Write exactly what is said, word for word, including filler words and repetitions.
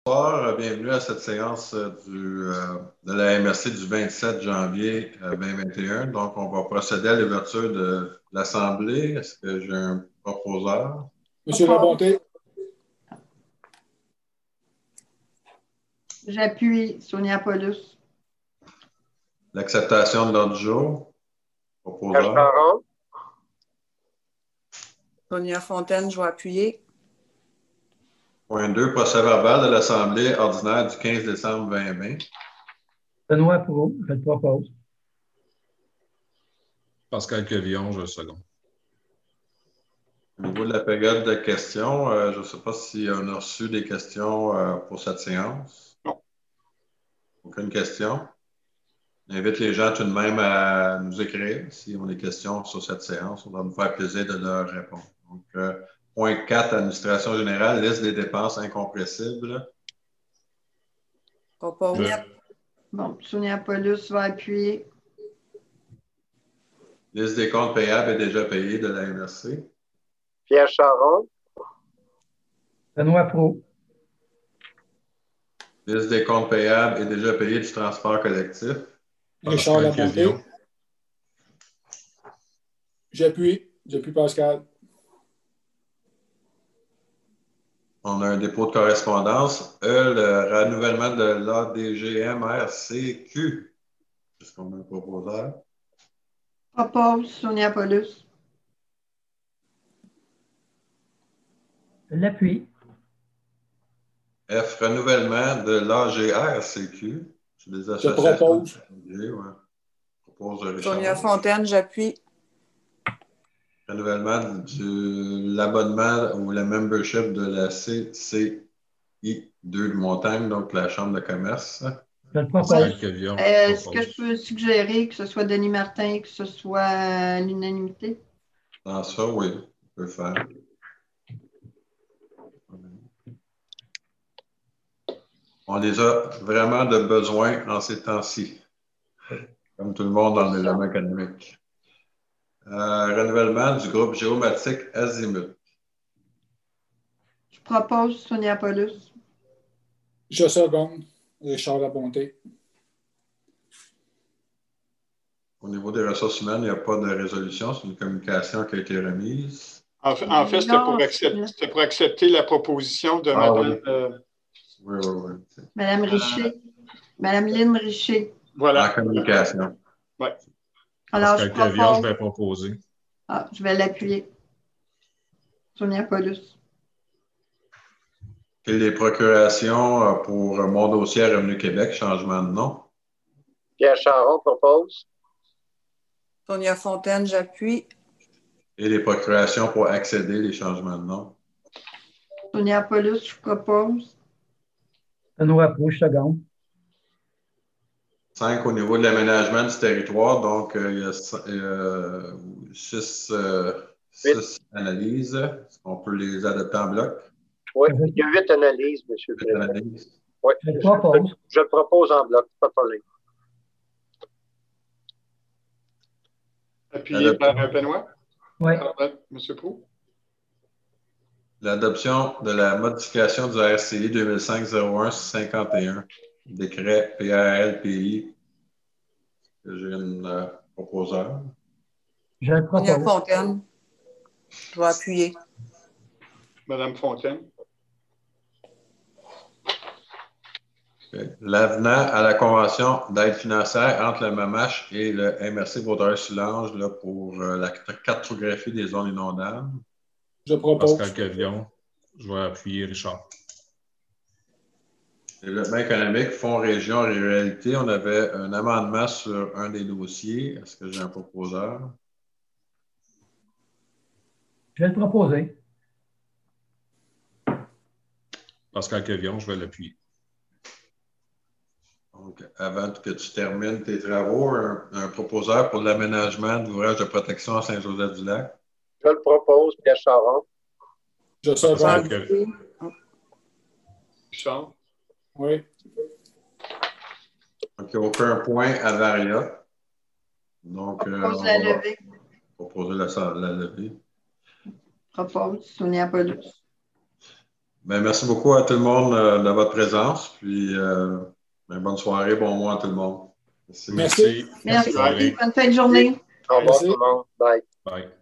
Bonsoir, bienvenue à cette séance du, euh, de la M R C du vingt-sept janvier deux mille vingt et un. Donc, on va procéder à l'ouverture de l'Assemblée. Est-ce que j'ai un proposeur? Monsieur Labonté. J'appuie Sonia Paulus. L'acceptation de l'ordre du jour. Proposeur. Caron. Sonia Fontaine, je vais appuyer. Point deux, procès verbal de l'Assemblée ordinaire du quinze décembre deux mille vingt. Benoît Proulx, je le propose. Pascal Quevillon, je le second. Au niveau de la période de questions, euh, je ne sais pas si on a reçu des questions euh, pour cette séance. Non. Aucune question. J'invite les gens tout de même à nous écrire si on a des questions sur cette séance. On va nous faire plaisir de leur répondre. Donc, euh, point quatre, administration générale, liste des dépenses incompressibles. Propose. Je- Bon, Sonia Paulus va appuyer. Liste des comptes payables est déjà payée de la M R C. Pierre Charon. Benoît Proulx. Liste des comptes payables est déjà payée du transport collectif. Richard Pascal Labonté. Quevillon. J'appuie. J'appuie Pascal. On a un dépôt de correspondance. E, le renouvellement de l'A D G M R C Q. Est-ce qu'on a un proposeur? Propose Sonia Paulus. Je l'appuie. F, renouvellement de l'A G R C Q. C'est des Je associations. propose. Ouais. Propose Richard. Sonia Fontaine, j'appuie. Renouvellement de l'abonnement ou le membership de la C C I deux de Montagne, donc la Chambre de commerce. Je le propose. Pascal Quevillon. Euh, Est-ce propose. que je peux suggérer que ce soit Denis Martin et que ce soit à l'unanimité? Dans ça, oui, on peut faire. On les a vraiment de besoin en ces temps-ci, comme tout le monde dans le domaine économique. Euh, renouvellement du groupe géomatique Azimut. Je propose Sonia Paulus. Je seconde. Richard Labonté. Au niveau des ressources humaines, il n'y a pas de résolution, c'est une communication qui a été remise. En, fait- en fait, c'était Non, pour, accepter- c'était pour accepter la proposition de Ah, Mme. oui. euh, Oui, oui, oui. Madame Richer. Madame Lynn Richer. En voilà. communication. Alors, je Pascal Quevillon, je propose. vais proposer. Ah, je vais l'appuyer. Sonia Paulus. Et les procurations euh, pour mon dossier à Revenu Québec, changement de nom. Pierre Charon propose. Sonia Fontaine, j'appuie. Et les procurations pour accéder les changements de nom. Sonia Paulus, je propose. Benoît Proulx, je seconde. Cinq au niveau de l'aménagement du territoire, donc euh, il y a euh, six, euh, six analyses. Est-ce qu'on peut les adopter en bloc? Oui, il y a huit analyses, M. le Huit Président. analyses. Oui, Je le propose. je le propose en bloc, pas de problème. Appuyé par euh, Benoît. Oui. Ah, M. Proulx. L'adoption de la modification du R C I deux mille cinq zéro un cinquante et un, décret P R L P I. J'ai une euh, proposeur. Je le Sonia propose. Fontaine, je vais appuyer. Mme Fontaine. Okay. L'avenant à la convention d'aide financière entre le MAMACH et le M R C Vaudreuil-Soulanges là, pour euh, la cartographie des zones inondables. Je propose. Pascal Quevillon, je vais appuyer Richard. Développement économique, fonds région ruralité, on avait un amendement sur un des dossiers. Est-ce que j'ai un proposeur? Je vais le proposer. Pascal Quevillon, je vais l'appuyer. Donc, avant que tu termines tes travaux, un, un proposeur pour l'aménagement d'ouvrages de protection à Saint-Joseph-du-Lac. Je le propose, Pierre Charon. Je Pascal seconde. Quevillon. Richard. Oui. Donc, il n'y a aucun point à Varia. Donc, euh, Propose on la va levée. proposer la, la levée. Propose Sonia Paulus. Ben, merci beaucoup à tout le monde euh, de votre présence. Puis, euh, ben, bonne soirée, bon mois à tout le monde. Merci. Merci. Bonne soirée. Bonne fin de journée. Au revoir Merci. tout le monde. Bye. Bye.